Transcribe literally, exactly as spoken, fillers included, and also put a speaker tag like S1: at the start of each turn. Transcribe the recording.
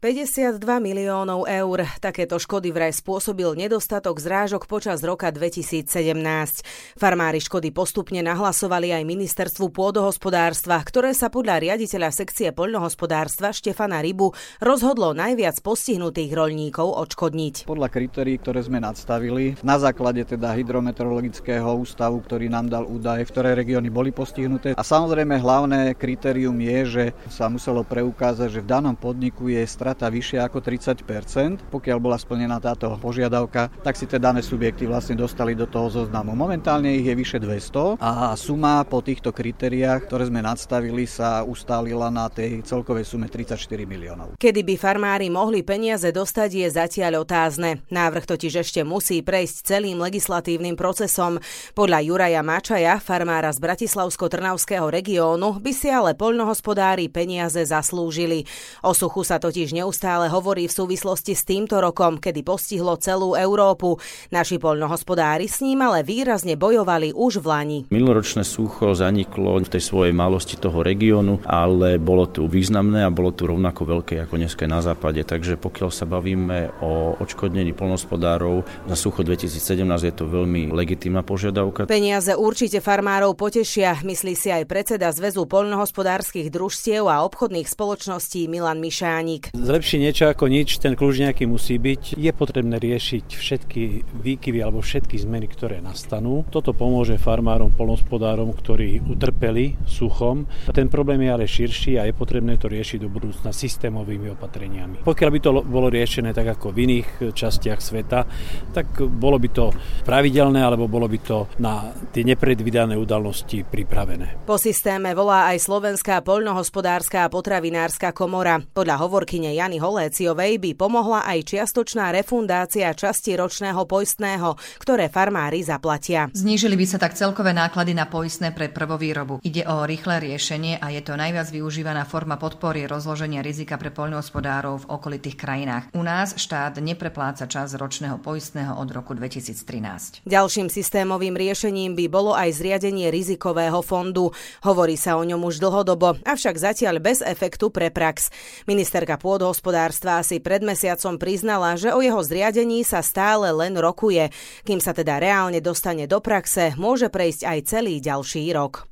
S1: päťdesiatdva miliónov eur. Takéto škody vraj spôsobil nedostatok zrážok počas roka dvetisícsedemnásť. Farmári škody postupne nahlasovali aj ministerstvu pôdohospodárstva, ktoré sa podľa riaditeľa sekcie poľnohospodárstva Štefana Rybu rozhodlo najviac postihnutých roľníkov odškodniť.
S2: Podľa kritérií, ktoré sme nadstavili, na základe teda hydrometeorologického ústavu, ktorý nám dal údaje, ktoré regióny boli postihnuté. A samozrejme hlavné kritérium je, že sa muselo preukázať, že v danom podniku je strata vyššia ako tridsať percent. Pokiaľ bola splnená táto požiadavka, tak si tie dané subjekty vlastne dostali do toho zoznamu. Momentálne ich je vyše dvesto a suma po týchto kritériách, ktoré sme nadstavili, sa ustálila na tej celkovej sume tridsaťštyri miliónov.
S1: Kedy by farmári mohli peniaze dostať, je zatiaľ otázne. Návrh totiž ešte musí prejsť celým legislatívnym procesom. Podľa Juraja Máčaja, farmára z Bratislavsko-Trnavského regiónu, by si ale poľnohospodári peniaze zaslúžili. O suchu sa totiž neustále hovorí v súvislosti s týmto rokom, kedy postihlo celú Európu. Naši poľnohospodári s ním ale výrazne bojovali už v lani.
S3: Minuloročné sucho zaniklo v tej svojej malosti toho regiónu, ale bolo tu významné a bolo tu rovnako veľké ako dneska na západe. Takže pokiaľ sa bavíme o odškodnení poľnohospodárov za sucho dvetisícsedemnásť, je to veľmi legitímna požiadavka.
S1: Peniaze určite farmárov potešia, myslí si aj predseda Zväzu poľnohospodárskych družstiev a obchodných spoločností Milan Mišánik.
S4: Zlepší niečo ako nič, ten kľúč nejaký musí byť. Je potrebné riešiť všetky výkyvy alebo všetky zmeny, ktoré nastanú. Toto pomôže farmárom, poľnohospodárom, ktorí utrpeli suchom. Ten problém je ale širší a je potrebné to riešiť do budúcna systémovými opatreniami. Pokiaľ by to bolo riešené tak ako v iných častiach sveta, tak bolo by to pravidelné alebo bolo by to na tie nepredvídané udalosti pripravené.
S1: Po systéme volá aj Slovenská poľnohospodárska a potravinárska komora. Podľa hovorkyne Jany Holéciovej by pomohla aj čiastočná refundácia časti ročného poistného, ktoré farmári zaplatia.
S5: Znížili by sa tak celkové náklady na poistné pre prvovýrobu. Ide o rýchle riešenie a je to najviac využívaná forma podpory rozloženia rizika pre poľnohospodárov v okolitých krajinách. U nás štát neprepláca časť ročného poistného od roku dvetisíctrinásť.
S1: Ďalším systémovým riešením by bolo aj zriadenie rizikového fondu. Hovorí sa o ňom už dlhodobo, avšak zatiaľ bez efektu pre prax. Ministerka pôdohospodárstva si pred mesiacom priznala, že o jeho zriadení sa stále len rokuje. Kým sa teda reálne dostane do praxe, môže prejsť aj celý ďalší rok.